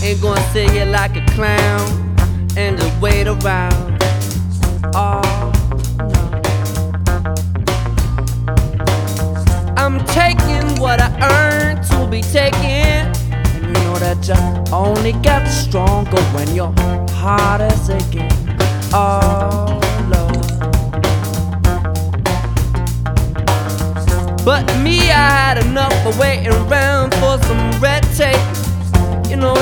ain't gonna sit here like a clown and just wait around. Oh, no. I'm taking what I earned to be taken. And you know that you only get stronger when your heart is aching. Oh, Lord. But me, I had enough of waiting around for some red tape. You know,